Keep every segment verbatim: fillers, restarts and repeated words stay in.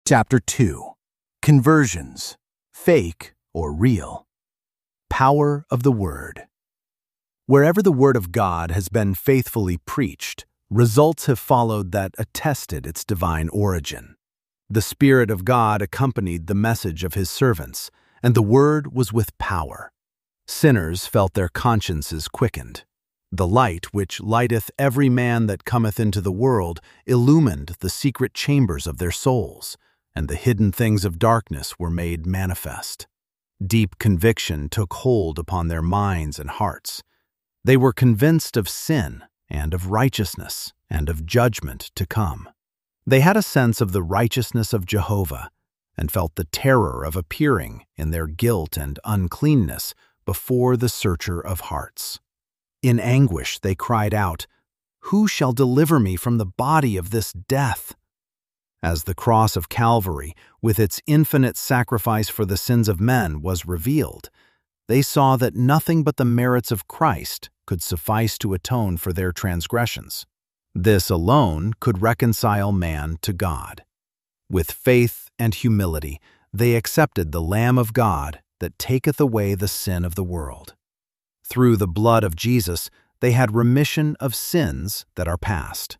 Chapter two. Conversions, Fake or Real. Power of the Word. Wherever the Word of God has been faithfully preached, results have followed that attested its divine origin. The Spirit of God accompanied the message of His servants, and the Word was with power. Sinners felt their consciences quickened. The light which lighteth every man that cometh into the world illumined the secret chambers of their souls, and the hidden things of darkness were made manifest. Deep conviction took hold upon their minds and hearts. They were convinced of sin and of righteousness and of judgment to come. They had a sense of the righteousness of Jehovah and felt the terror of appearing in their guilt and uncleanness before the Searcher of hearts. In anguish they cried out, "Who shall deliver me from the body of this death?" As the cross of Calvary, with its infinite sacrifice for the sins of men, was revealed, they saw that nothing but the merits of Christ could suffice to atone for their transgressions. This alone could reconcile man to God. With faith and humility, they accepted the Lamb of God that taketh away the sin of the world. Through the blood of Jesus, they had remission of sins that are past.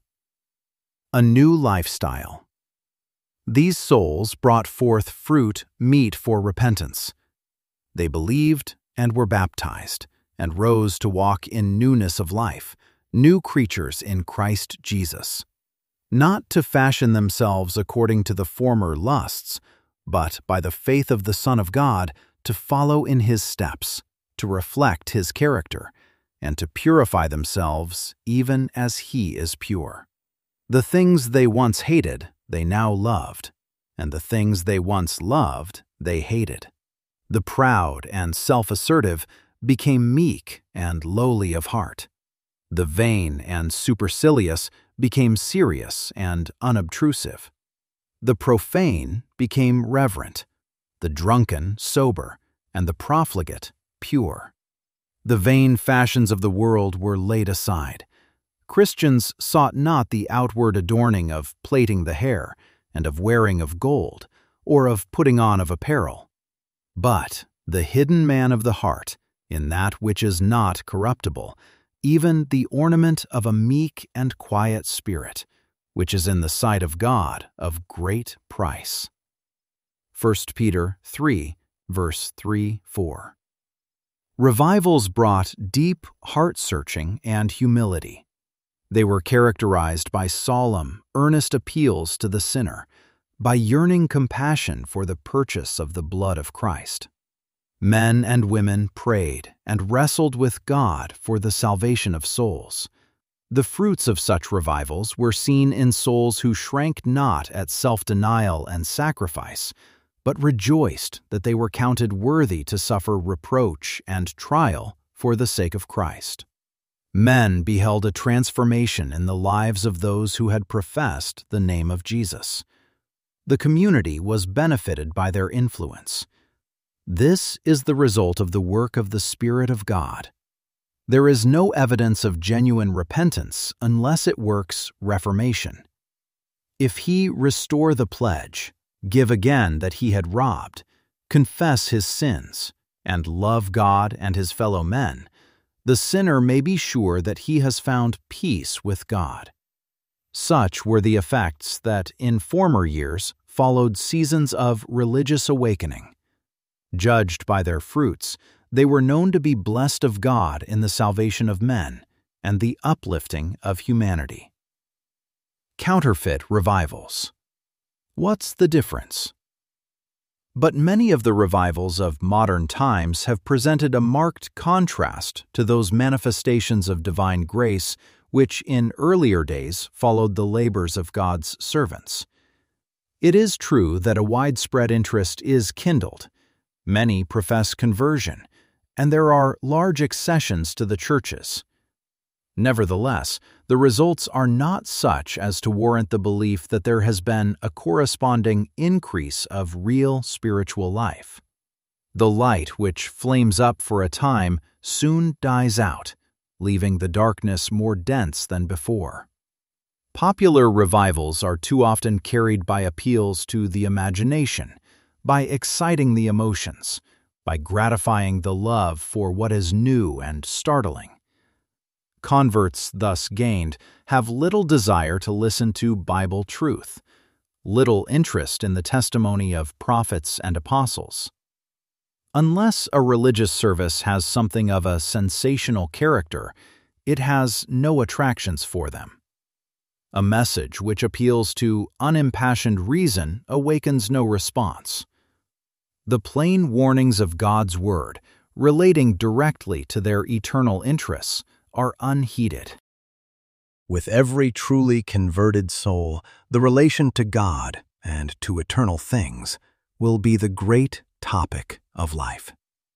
A new lifestyle. These souls brought forth fruit meet for repentance. They believed and were baptized, and rose to walk in newness of life, new creatures in Christ Jesus. Not to fashion themselves according to the former lusts, but by the faith of the Son of God to follow in His steps, to reflect His character, and to purify themselves even as He is pure. The things they once hated, they now loved, and the things they once loved, they hated. The proud and self-assertive became meek and lowly of heart. The vain and supercilious became serious and unobtrusive. The profane became reverent, the drunken sober, and the profligate pure. The vain fashions of the world were laid aside. Christians sought not the outward adorning of plaiting the hair, and of wearing of gold, or of putting on of apparel, but the hidden man of the heart, in that which is not corruptible, even the ornament of a meek and quiet spirit, which is in the sight of God of great price. First Peter three, verse three four. Revivals brought deep heart-searching and humility. They were characterized by solemn, earnest appeals to the sinner, by yearning compassion for the purchase of the blood of Christ. Men and women prayed and wrestled with God for the salvation of souls. The fruits of such revivals were seen in souls who shrank not at self-denial and sacrifice, but rejoiced that they were counted worthy to suffer reproach and trial for the sake of Christ. Men beheld a transformation in the lives of those who had professed the name of Jesus. The community was benefited by their influence. This is the result of the work of the Spirit of God. There is no evidence of genuine repentance unless it works reformation. If he restore the pledge, give again that he had robbed, confess his sins, and love God and his fellow men, the sinner may be sure that he has found peace with God. Such were the effects that in former years followed seasons of religious awakening. Judged by their fruits, they were known to be blessed of God in the salvation of men and the uplifting of humanity. Counterfeit revivals. What's the difference? But many of the revivals of modern times have presented a marked contrast to those manifestations of divine grace which in earlier days followed the labors of God's servants. It is true that a widespread interest is kindled. Many profess conversion, and there are large accessions to the churches. Nevertheless, the results are not such as to warrant the belief that there has been a corresponding increase of real spiritual life. The light which flames up for a time soon dies out, leaving the darkness more dense than before. Popular revivals are too often carried by appeals to the imagination, by exciting the emotions, by gratifying the love for what is new and startling. Converts thus gained have little desire to listen to Bible truth, little interest in the testimony of prophets and apostles. Unless a religious service has something of a sensational character, it has no attractions for them. A message which appeals to unimpassioned reason awakens no response. The plain warnings of God's Word, relating directly to their eternal interests, are unheeded. With every truly converted soul, the relation to God and to eternal things will be the great topic of life.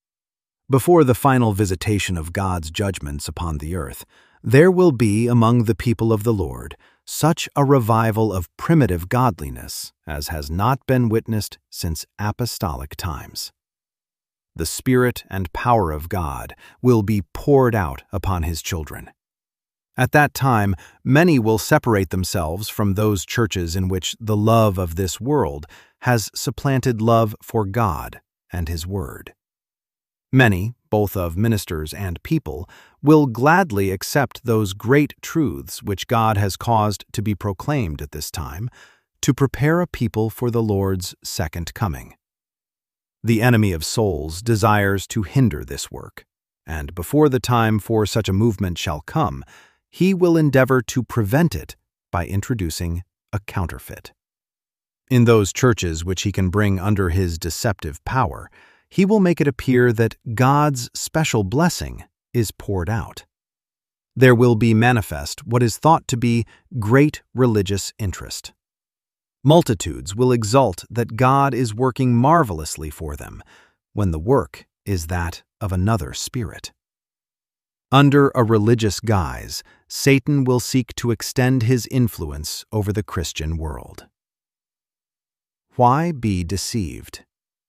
Before the final visitation of God's judgments upon the earth, there will be among the people of the Lord such a revival of primitive godliness as has not been witnessed since apostolic times. The Spirit and power of God will be poured out upon His children. At that time, many will separate themselves from those churches in which the love of this world has supplanted love for God and His Word. Many, both of ministers and people, will gladly accept those great truths which God has caused to be proclaimed at this time, to prepare a people for the Lord's second coming. The enemy of souls desires to hinder this work, and before the time for such a movement shall come, he will endeavor to prevent it by introducing a counterfeit. In those churches which he can bring under his deceptive power, he will make it appear that God's special blessing is poured out. There will be manifest what is thought to be great religious interest. Multitudes will exult that God is working marvelously for them, when the work is that of another spirit. Under a religious guise, Satan will seek to extend his influence over the Christian world. Why be deceived?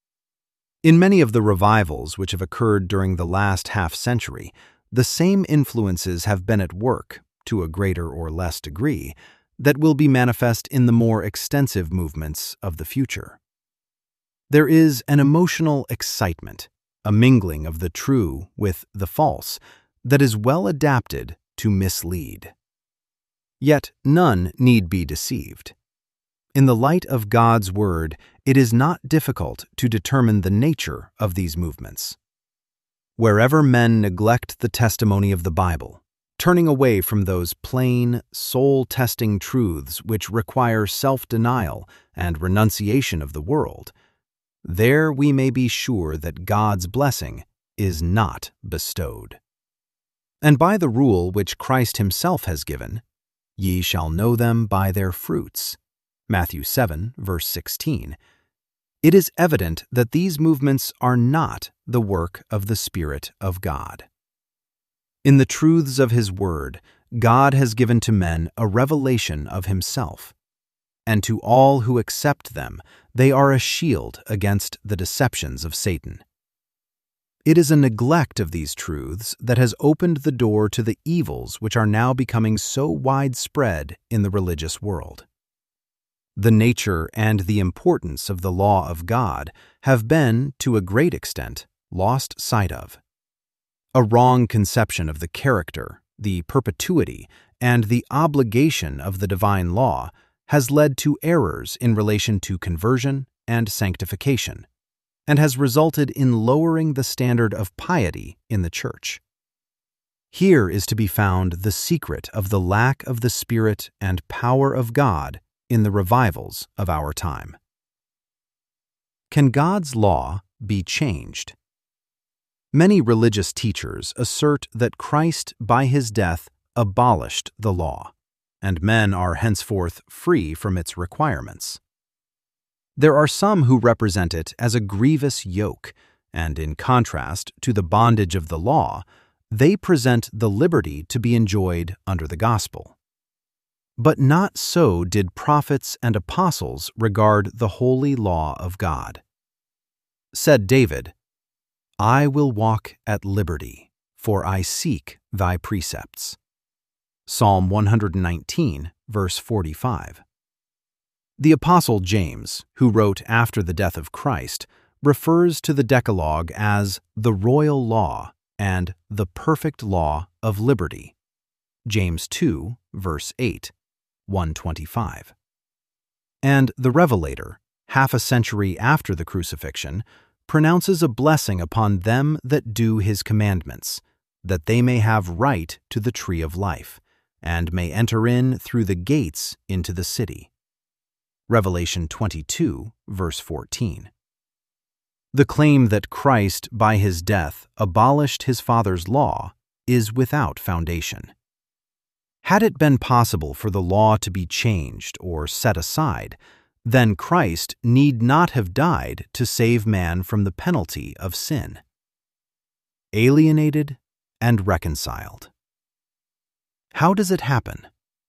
In many of the revivals which have occurred during the last half-century, the same influences have been at work, to a greater or less degree, that will be manifest in the more extensive movements of the future. There is an emotional excitement, a mingling of the true with the false, that is well adapted to mislead. Yet none need be deceived. In the light of God's Word, it is not difficult to determine the nature of these movements. Wherever men neglect the testimony of the Bible, turning away from those plain, soul-testing truths which require self-denial and renunciation of the world, there we may be sure that God's blessing is not bestowed. And by the rule which Christ Himself has given, "Ye shall know them by their fruits," Matthew seven, verse sixteen, it is evident that these movements are not the work of the Spirit of God. In the truths of His Word, God has given to men a revelation of Himself, and to all who accept them, they are a shield against the deceptions of Satan. It is a neglect of these truths that has opened the door to the evils which are now becoming so widespread in the religious world. The nature and the importance of the law of God have been, to a great extent, lost sight of. A wrong conception of the character, the perpetuity, and the obligation of the divine law has led to errors in relation to conversion and sanctification, and has resulted in lowering the standard of piety in the Church. Here is to be found the secret of the lack of the Spirit and power of God in the revivals of our time. Can God's law be changed? Many religious teachers assert that Christ, by His death, abolished the law, and men are henceforth free from its requirements. There are some who represent it as a grievous yoke, and in contrast to the bondage of the law, they present the liberty to be enjoyed under the gospel. But not so did prophets and apostles regard the holy law of God. Said David, "I will walk at liberty, for I seek thy precepts." Psalm one nineteen, verse forty-five. The Apostle James, who wrote after the death of Christ, refers to the Decalogue as the royal law and the perfect law of liberty. James two, verse eight, one twenty-five. And the Revelator, half a century after the crucifixion, pronounces a blessing upon them that do his commandments, that they may have right to the tree of life, and may enter in through the gates into the city. Revelation twenty-two, verse fourteen. The claim that Christ, by his death, abolished his Father's law is without foundation. Had it been possible for the law to be changed or set aside, then Christ need not have died to save man from the penalty of sin. Alienated and reconciled. How does it happen?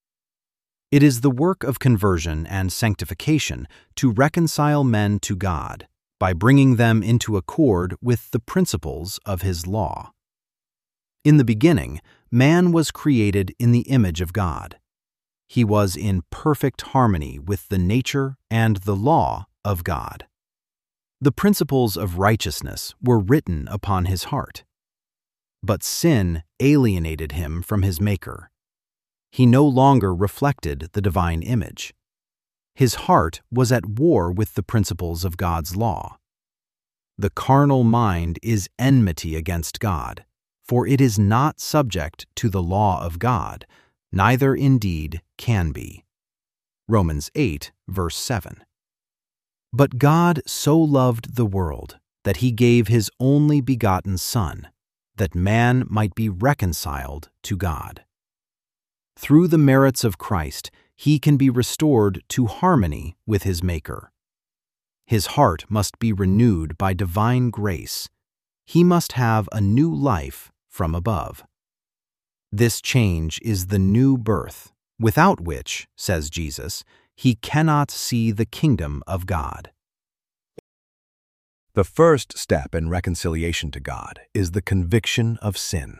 It is the work of conversion and sanctification to reconcile men to God by bringing them into accord with the principles of his law. In the beginning, man was created in the image of God. He was in perfect harmony with the nature and the law of God. The principles of righteousness were written upon his heart. But sin alienated him from his Maker. He no longer reflected the divine image. His heart was at war with the principles of God's law. The carnal mind is enmity against God, for it is not subject to the law of God, neither indeed can be. Romans eight, verse seven. But God so loved the world that he gave his only begotten Son, that man might be reconciled to God. Through the merits of Christ, he can be restored to harmony with his Maker. His heart must be renewed by divine grace. He must have a new life from above. This change is the new birth, without which, says Jesus, he cannot see the kingdom of God. The first step in reconciliation to God is the conviction of sin.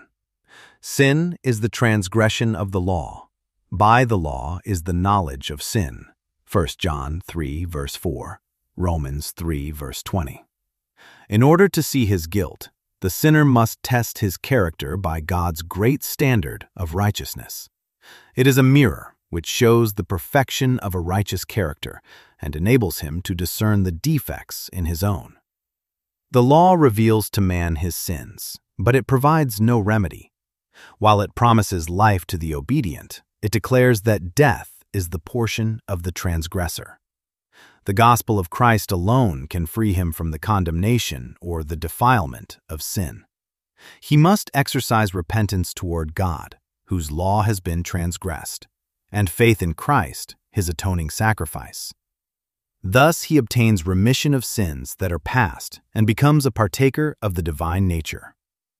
Sin is the transgression of the law. By the law is the knowledge of sin. First John three, verse four, Romans three, verse twenty. In order to see his guilt, the sinner must test his character by God's great standard of righteousness. It is a mirror which shows the perfection of a righteous character and enables him to discern the defects in his own. The law reveals to man his sins, but it provides no remedy. While it promises life to the obedient, it declares that death is the portion of the transgressor. The gospel of Christ alone can free him from the condemnation or the defilement of sin. He must exercise repentance toward God, whose law has been transgressed, and faith in Christ, his atoning sacrifice. Thus he obtains remission of sins that are past and becomes a partaker of the divine nature.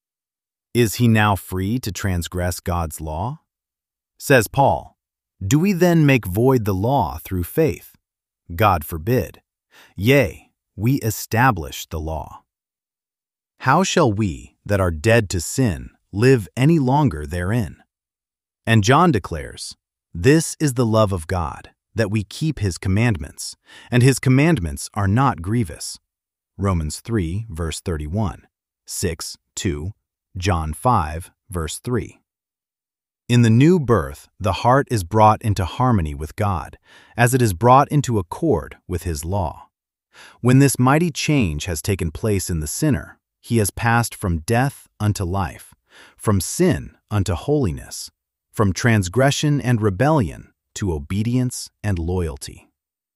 Is he now free to transgress God's law? Says Paul, "Do we then make void the law through faith? God forbid. Yea, we establish the law. How shall we that are dead to sin live any longer therein?" And John declares, "This is the love of God, that we keep his commandments, and his commandments are not grievous." Romans three, verse thirty-one, six, two, John five, verse three. In the new birth, the heart is brought into harmony with God, as it is brought into accord with his law. When this mighty change has taken place in the sinner, he has passed from death unto life, from sin unto holiness, from transgression and rebellion to obedience and loyalty.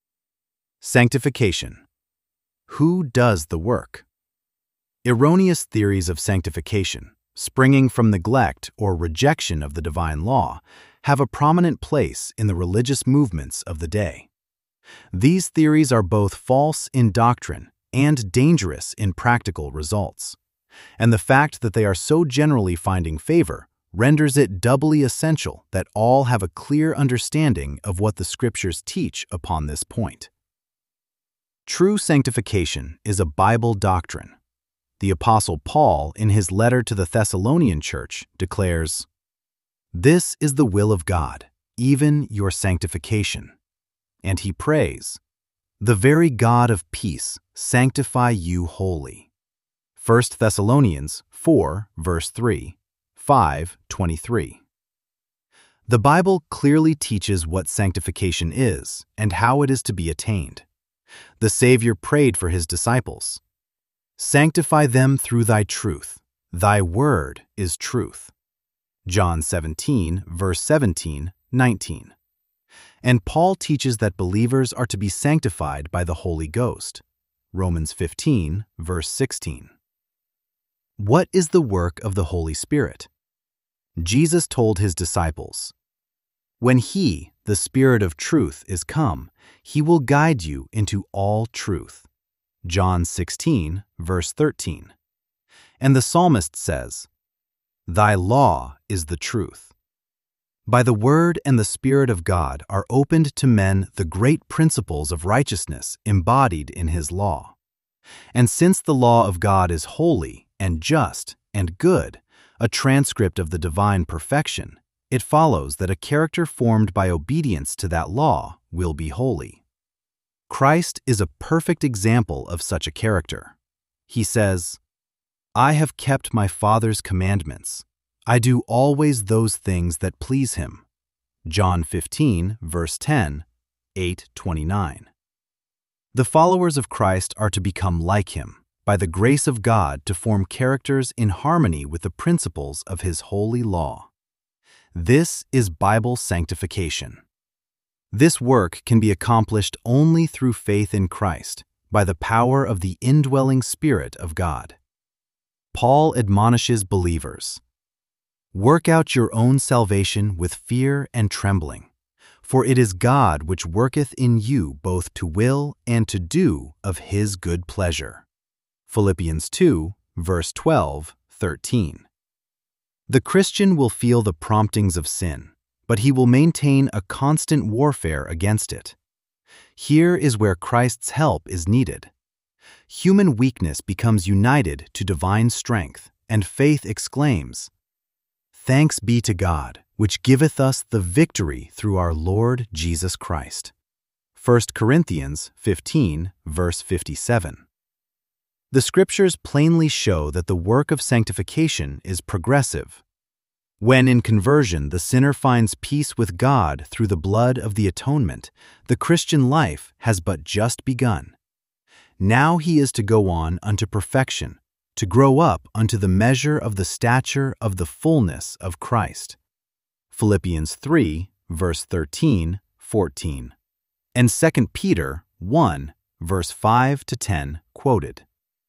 Sanctification. Who does the work? Erroneous theories of sanctification, springing from neglect or rejection of the divine law, have a prominent place in the religious movements of the day. These theories are both false in doctrine and dangerous in practical results, and the fact that they are so generally finding favor renders it doubly essential that all have a clear understanding of what the Scriptures teach upon this point. True sanctification is a Bible doctrine. The Apostle Paul, in his letter to the Thessalonian church, declares, "This is the will of God, even your sanctification. And he prays, "The very God of peace sanctify you wholly." First Thessalonians four, verse three, five twenty-three. The Bible clearly teaches what sanctification is and how it is to be attained. The Savior prayed for his disciples, "Sanctify them through thy truth. Thy word is truth." John seventeen, verse seventeen, nineteen. And Paul teaches that believers are to be sanctified by the Holy Ghost. Romans fifteen, verse sixteen. What is the work of the Holy Spirit? Jesus told his disciples, "When he, the Spirit of truth, is come, he will guide you into all truth." John sixteen, verse thirteen. And the psalmist says, "Thy law is the truth." By the Word and the Spirit of God are opened to men the great principles of righteousness embodied in his law. And since the law of God is holy and just and good, a transcript of the divine perfection, it follows that a character formed by obedience to that law will be holy. Christ is a perfect example of such a character. He says, "I have kept my Father's commandments. I do always those things that please him." John fifteen, verse ten, eight twenty-nine. The followers of Christ are to become like him, by the grace of God to form characters in harmony with the principles of his holy law. This is Bible sanctification. This work can be accomplished only through faith in Christ, by the power of the indwelling Spirit of God. Paul admonishes believers, "Work out your own salvation with fear and trembling, for it is God which worketh in you both to will and to do of his good pleasure." Philippians two, verse twelve, thirteen. The Christian will feel the promptings of sin, but he will maintain a constant warfare against it. Here is where Christ's help is needed. Human weakness becomes united to divine strength, and faith exclaims, "Thanks be to God, which giveth us the victory through our Lord Jesus Christ." First Corinthians fifteen, verse fifty-seven. The Scriptures plainly show that the work of sanctification is progressive. When in conversion the sinner finds peace with God through the blood of the atonement, the Christian life has but just begun. Now he is to go on unto perfection, to grow up unto the measure of the stature of the fullness of Christ. Philippians three, verse thirteen, fourteen, and Second Peter one, verse five to ten quoted.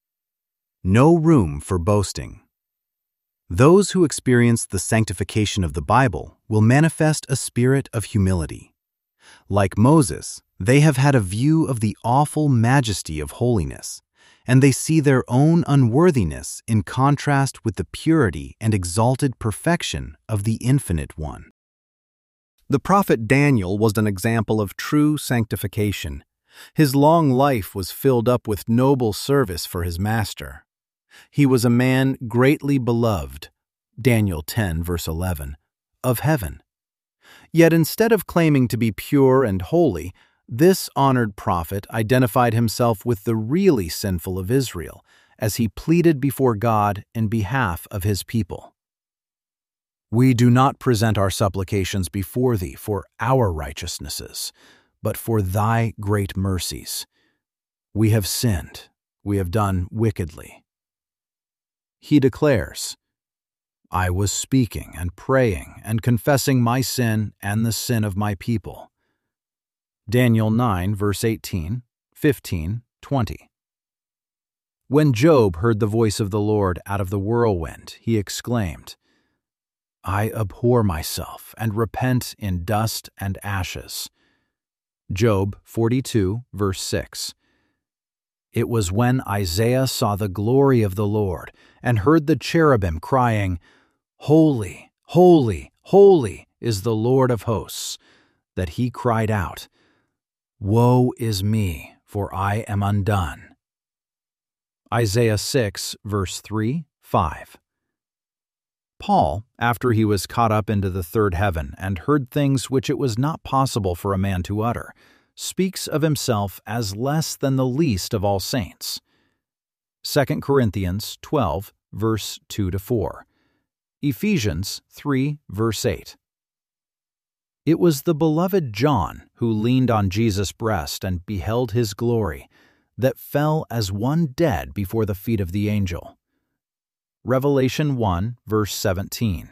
No room for boasting. Those who experience the sanctification of the Bible will manifest a spirit of humility. Like Moses, they have had a view of the awful majesty of holiness, and they see their own unworthiness in contrast with the purity and exalted perfection of the Infinite One. The prophet Daniel was an example of true sanctification. His long life was filled up with noble service for his master. He was a man greatly beloved, Daniel ten, verse eleven, of heaven. Yet instead of claiming to be pure and holy, this honored prophet identified himself with the really sinful of Israel as he pleaded before God in behalf of his people. "We do not present our supplications before thee for our righteousnesses, but for thy great mercies. We have sinned, we have done wickedly." He declares, "I was speaking and praying and confessing my sin and the sin of my people." Daniel nine, verse eighteen, fifteen, twenty. When Job heard the voice of the Lord out of the whirlwind, he exclaimed, "I abhor myself and repent in dust and ashes." Job forty-two, verse six. It was when Isaiah saw the glory of the Lord and heard the cherubim crying, "Holy, holy, holy is the Lord of hosts," that he cried out, "Woe is me, for I am undone." Isaiah six, verse three, five. Paul, after he was caught up into the third heaven and heard things which it was not possible for a man to utter, speaks of himself as less than the least of all saints. Second Corinthians twelve, verse two to four. Ephesians three, verse eight. It was the beloved John who leaned on Jesus' breast and beheld his glory, that fell as one dead before the feet of the angel. Revelation one, verse seventeen.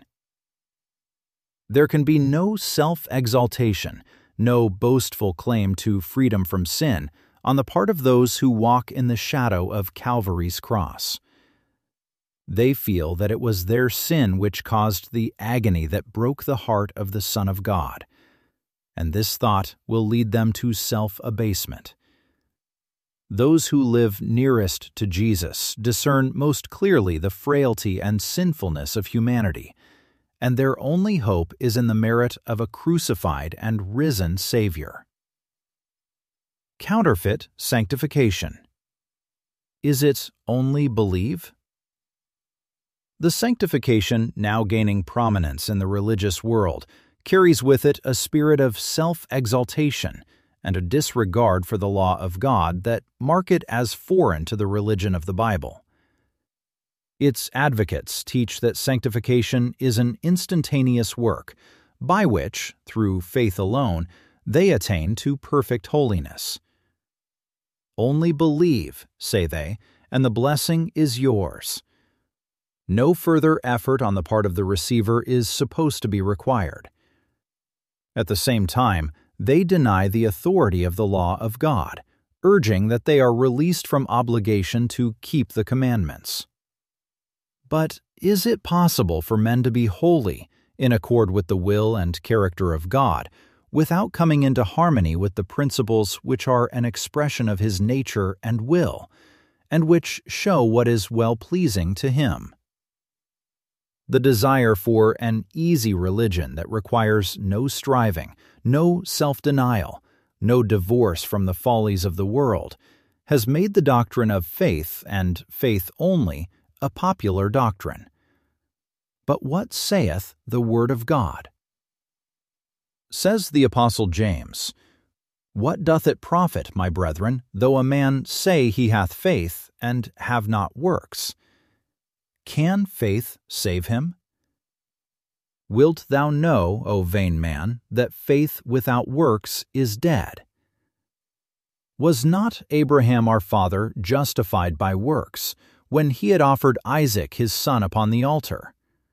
There can be no self-exaltation, no boastful claim to freedom from sin on the part of those who walk in the shadow of Calvary's cross. They feel that it was their sin which caused the agony that broke the heart of the Son of God, and this thought will lead them to self-abasement. Those who live nearest to Jesus discern most clearly the frailty and sinfulness of humanity, and their only hope is in the merit of a crucified and risen Savior. Counterfeit sanctification. Is it only believe? The sanctification now gaining prominence in the religious world carries with it a spirit of self-exaltation and a disregard for the law of God that mark it as foreign to the religion of the Bible. Its advocates teach that sanctification is an instantaneous work, by which, through faith alone, they attain to perfect holiness. Only believe, say they, and the blessing is yours. No further effort on the part of the receiver is supposed to be required. At the same time, they deny the authority of the law of God, urging that they are released from obligation to keep the commandments. But is it possible for men to be holy, in accord with the will and character of God, without coming into harmony with the principles which are an expression of His nature and will, and which show what is well-pleasing to Him? The desire for an easy religion that requires no striving, no self-denial, no divorce from the follies of the world, has made the doctrine of faith, and faith only, a popular doctrine. But what saith the Word of God? Says the Apostle James, "What doth it profit, my brethren, though a man say he hath faith, and have not works? Can faith save him? Wilt thou know, O vain man, that faith without works is dead? Was not Abraham our father justified by works, when he had offered Isaac his son upon the altar?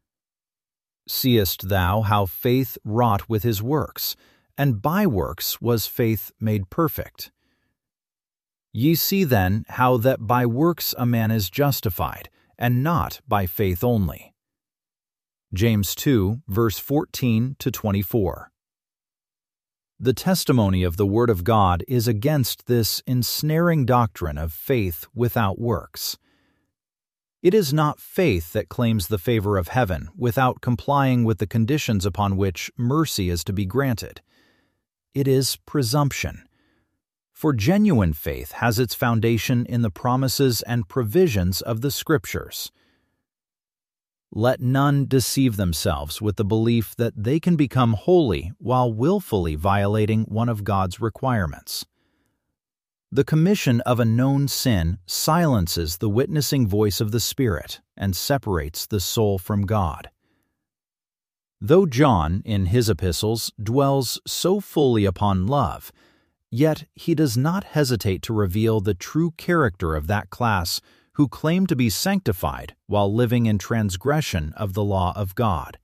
Seest thou how faith wrought with his works, and by works was faith made perfect? Ye see then how that by works a man is justified, and not by faith only." James two, verse fourteen to twenty-four. The testimony of the Word of God is against this ensnaring doctrine of faith without works. It is not faith that claims the favor of heaven without complying with the conditions upon which mercy is to be granted. It is presumption. For genuine faith has its foundation in the promises and provisions of the Scriptures. Let none deceive themselves with the belief that they can become holy while willfully violating one of God's requirements. The commission of a known sin silences the witnessing voice of the Spirit and separates the soul from God. Though John, in his epistles, dwells so fully upon love, yet he does not hesitate to reveal the true character of that class who claim to be sanctified while living in transgression of the law of God.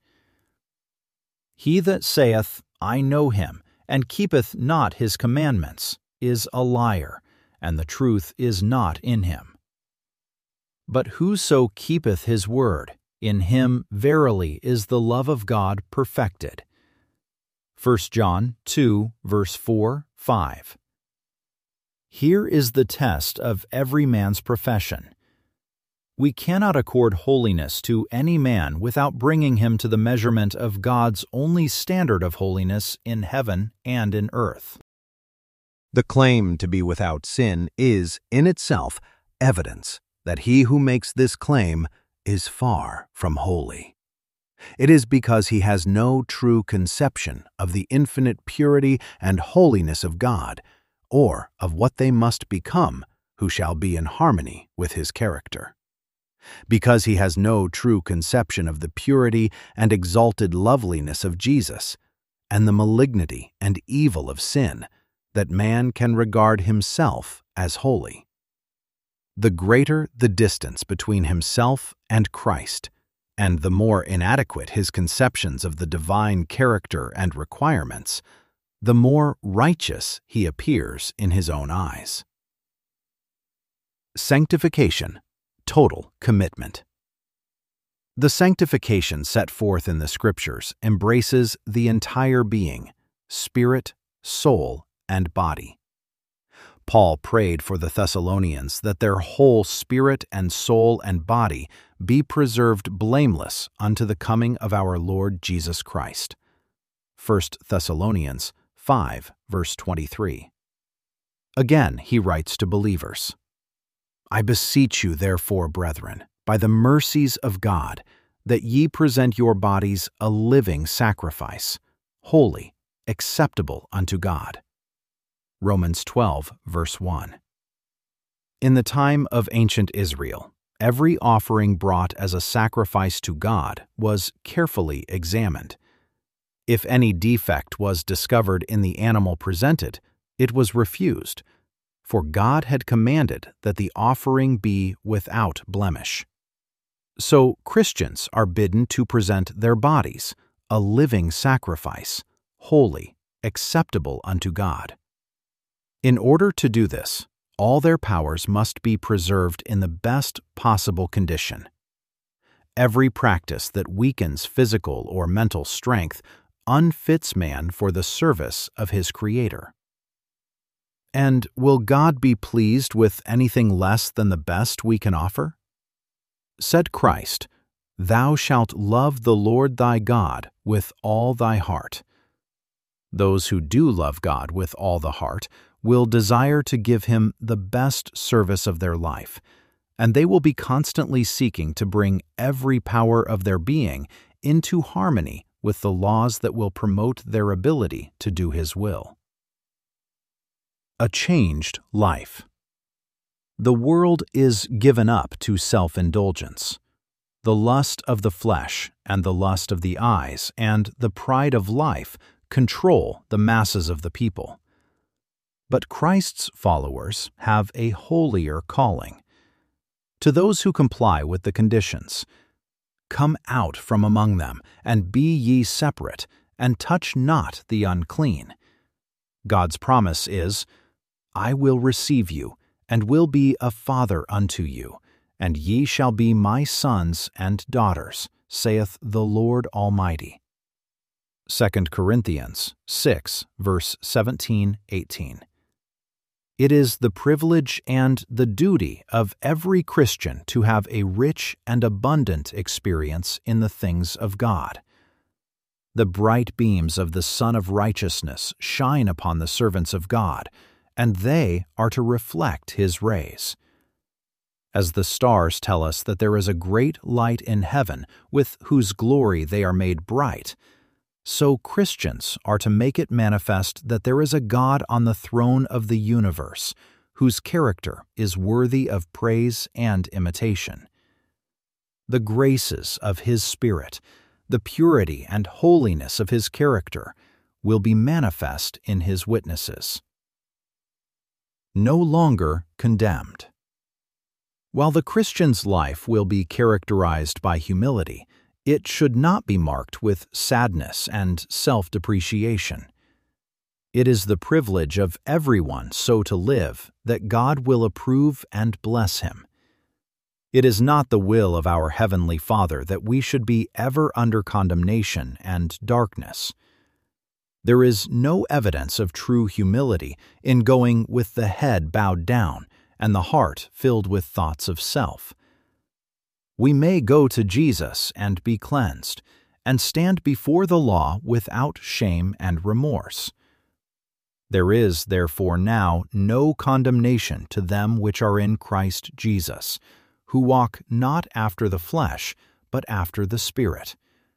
He that saith, I know him, and keepeth not his commandments, is a liar, and the truth is not in him. But whoso keepeth his word, in him verily is the love of God perfected. First John two, verse four, five. Here is the test of every man's profession. We cannot accord holiness to any man without bringing him to the measurement of God's only standard of holiness in heaven and in earth. The claim to be without sin is, in itself, evidence that he who makes this claim is far from holy. It is because he has no true conception of the infinite purity and holiness of God, or of what they must become who shall be in harmony with his character. Because he has no true conception of the purity and exalted loveliness of Jesus, and the malignity and evil of sin, that man can regard himself as holy. The greater the distance between himself and Christ, and the more inadequate his conceptions of the divine character and requirements, the more righteous he appears in his own eyes. Sanctification, total commitment. The sanctification set forth in the Scriptures embraces the entire being, spirit, soul, and body. Paul prayed for the Thessalonians that their whole spirit and soul and body be preserved blameless unto the coming of our Lord Jesus Christ. First Thessalonians five, verse twenty-three. Again, he writes to believers, I beseech you, therefore, brethren, by the mercies of God, that ye present your bodies a living sacrifice, holy, acceptable unto God. Romans twelve, verse one. In the time of ancient Israel, every offering brought as a sacrifice to God was carefully examined. If any defect was discovered in the animal presented, it was refused, for God had commanded that the offering be without blemish. So Christians are bidden to present their bodies, a living sacrifice, holy, acceptable unto God. In order to do this, all their powers must be preserved in the best possible condition. Every practice that weakens physical or mental strength unfits man for the service of his Creator. And will God be pleased with anything less than the best we can offer? Said Christ, Thou shalt love the Lord thy God with all thy heart. Those who do love God with all the heart will desire to give him the best service of their life, and they will be constantly seeking to bring every power of their being into harmony with the laws that will promote their ability to do his will. A changed life. The world is given up to self-indulgence. The lust of the flesh and the lust of the eyes and the pride of life control the masses of the people. But Christ's followers have a holier calling. To those who comply with the conditions, come out from among them, and be ye separate, and touch not the unclean. God's promise is, I will receive you, and will be a father unto you, and ye shall be my sons and daughters, saith the Lord Almighty. Second Corinthians six, verse seventeen, eighteen. It is the privilege and the duty of every Christian to have a rich and abundant experience in the things of God. The bright beams of the Sun of Righteousness shine upon the servants of God, and they are to reflect his rays. As the stars tell us that there is a great light in heaven with whose glory they are made bright, so Christians are to make it manifest that there is a God on the throne of the universe, whose character is worthy of praise and imitation. The graces of his Spirit, the purity and holiness of his character, will be manifest in his witnesses. No longer condemned. While the Christian's life will be characterized by humility, it should not be marked with sadness and self-depreciation. It is the privilege of everyone so to live that God will approve and bless him. It is not the will of our Heavenly Father that we should be ever under condemnation and darkness. There is no evidence of true humility in going with the head bowed down and the heart filled with thoughts of self. We may go to Jesus and be cleansed, and stand before the law without shame and remorse. There is, therefore, now no condemnation to them which are in Christ Jesus, who walk not after the flesh, but after the Spirit.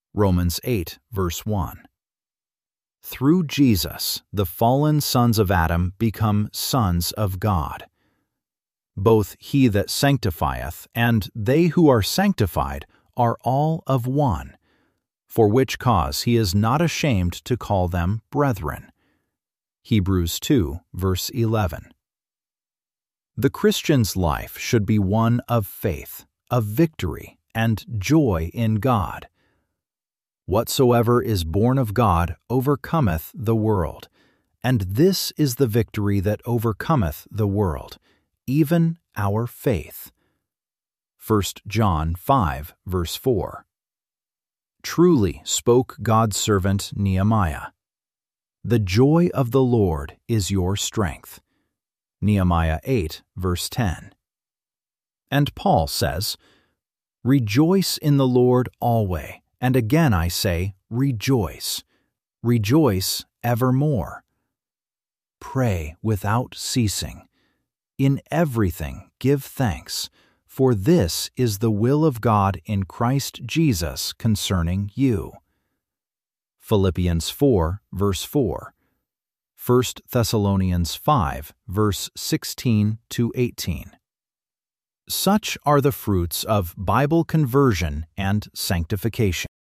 Romans eight, verse one. Through Jesus, the fallen sons of Adam become sons of God. Both he that sanctifieth and they who are sanctified are all of one, for which cause he is not ashamed to call them brethren. Hebrews two, verse eleven. The Christian's life should be one of faith, of victory, and joy in God. Whatsoever is born of God overcometh the world, and this is the victory that overcometh the world, even our faith. First John five, verse four. Truly spoke God's servant Nehemiah. The joy of the Lord is your strength. Nehemiah eight, verse ten. And Paul says, Rejoice in the Lord always, and again I say, rejoice. Rejoice evermore. Pray without ceasing. In everything give thanks, for this is the will of God in Christ Jesus concerning you. Philippians four, verse four. First Thessalonians five, verse sixteen to eighteen. Such are the fruits of Bible conversion and sanctification.